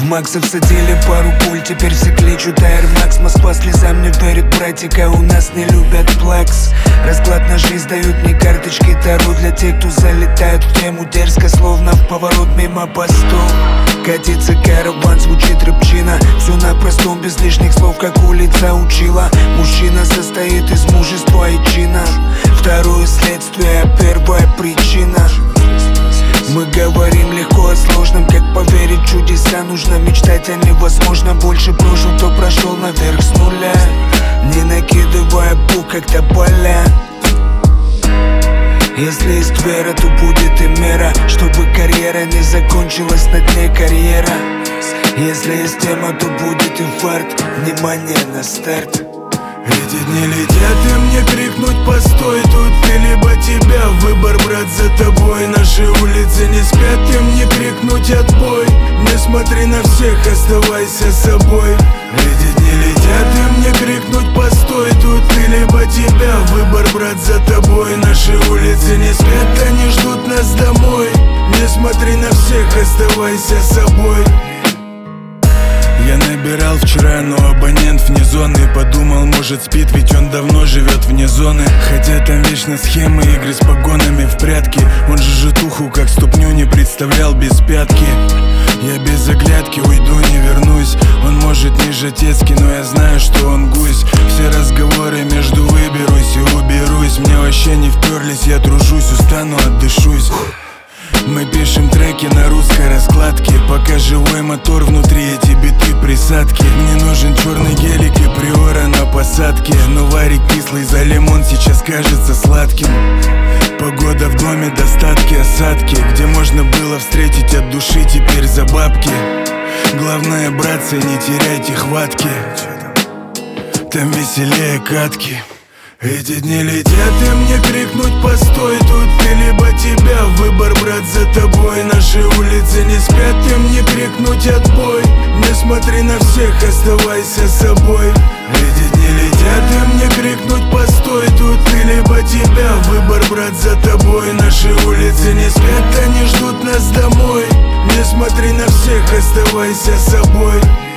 Максов садили пару пуль, теперь все кличут Air Max. Москва слезам не верит, братика, у нас не любят флекс. Расклад на жизнь дают мне карточки Таро для тех, кто залетает в тему дерзко, словно в поворот мимо постов. Катится караван, звучит рыбчина, все на простом, без лишних слов, как улица учила. Мужчина состоит из мужества и чина, второе следствие, а первая причина. Мы говорим легко о сложном, как поверить в чудеса. Нужно мечтать о невозможном, больше прожил, кто прошел наверх с нуля, не накидывая бук, как тополя. Если есть вера, то будет и мера, чтобы карьера не закончилась на дне карьера. Если есть тема, то будет и фарт. Внимание на старт. Эти дни летят, и мне крикнуть постой. Тут ты либо тебя, выбор, брат, за тобой. Наши улицы не спят, и мне крикнуть отбой. Не смотри на всех, оставайся собой. Эти дни летят, и мне крикнуть постой. Тут ты либо тебя, выбор, брат, за тобой. Наши улицы не спят, они ждут нас домой. Не смотри на всех, оставайся собой. Я набирал вчера, но абонент вне зоны. Подумал, может спит, ведь он давно живет вне зоны. Хотя там вечно схемы, игры с погонами в прятки. Он же житуху как ступню не представлял без пятки. Я без оглядки уйду, не вернусь. Он может не жатецкий, но я знаю, что он гусь. Все разговоры между выберусь и уберусь. Мне вообще не вперлись, я тружусь, устану, отдышусь. Мы пишем треки на русской раскладке, пока живой мотор внутри, эти биты присадки. Мне нужен черный гелик и приора на посадке. Но варик кислый за лимон сейчас кажется сладким. Погода в доме, достатки, осадки. Где можно было встретить от души, теперь за бабки. Главное, братцы, не теряйте хватки. Там веселее катки. Эти дни летят, и мне крикнуть постой. Тут ты либо тебя, выбор, брат, за тобой. Наши улицы не спят, и мне крикнуть отбой. Не смотри на всех, оставайся собой. Эти дни летят, и мне крикнуть постой. Тут ты либо тебя, выбор, брат, за тобой. Наши улицы не спят, они ждут нас домой. Не смотри на всех, оставайся собой.